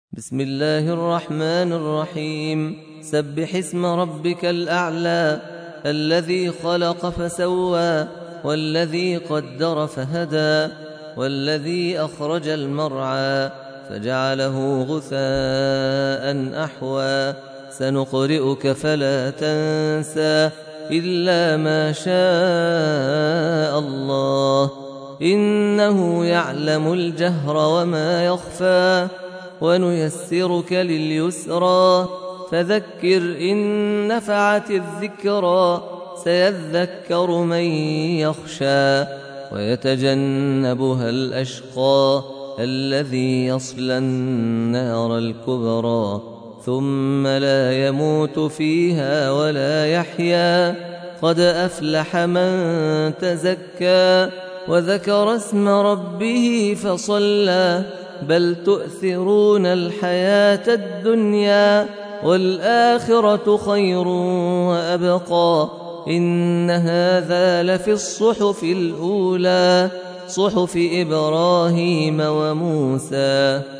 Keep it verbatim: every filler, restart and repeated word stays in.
بسم الله الرحمن الرحيم. سبح اسم ربك الأعلى الذي خلق فسوى والذي قدر فهدى والذي أخرج المرعى فجعله غثاء أحوى سنقرئك فلا تنسى إلا ما شاء الله إنه يعلم الجهر وما يخفى ونيسرك لليسرى فذكر إن نفعت الذكرى سيذكر من يخشى ويتجنبها الأشقى الذي يصلى النار الكبرى ثم لا يموت فيها ولا يحيا قد أفلح من تزكى وذكر اسم ربه فصلى بل تؤثرون الحياة الدنيا والآخرة خير وأبقى إن هذا لفي الصحف الأولى صحف إبراهيم وموسى.